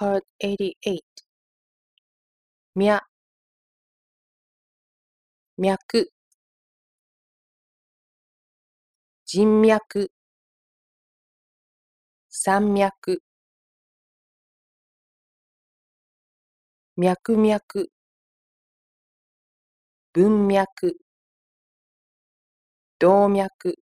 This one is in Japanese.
Part 88脈、脈、人脈、山脈、脈々、文脈、動脈、